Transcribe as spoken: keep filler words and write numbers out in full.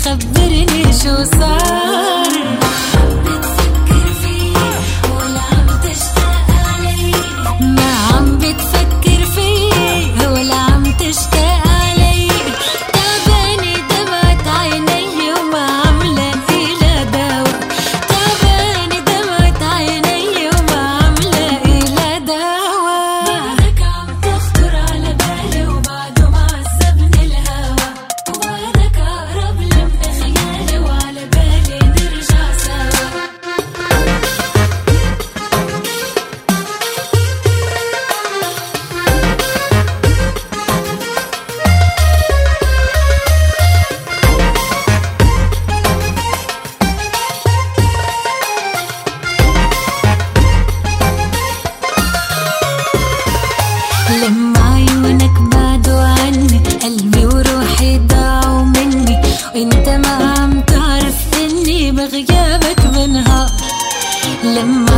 خبرني شو صار. بتفكر فيه ولا عم تشتاق علي؟ ما عم بتفكر فيه ولا عم تشتاق علي. تعباني دمعت عيني وما عم لاقي لها دوا. تعباني دمعت عيني وما عم لاقي لها دوا. بعدك عم تخطر على بالي وبعده معذبني الهوا. وبعدك أقرب لي من خيالي وعلى بالي نرجع سوا. لما عيونك بعدوا عني قلبي وروحي ضاعوا مني. وانت ما عم تعرف اني بغيابك بنهار. لما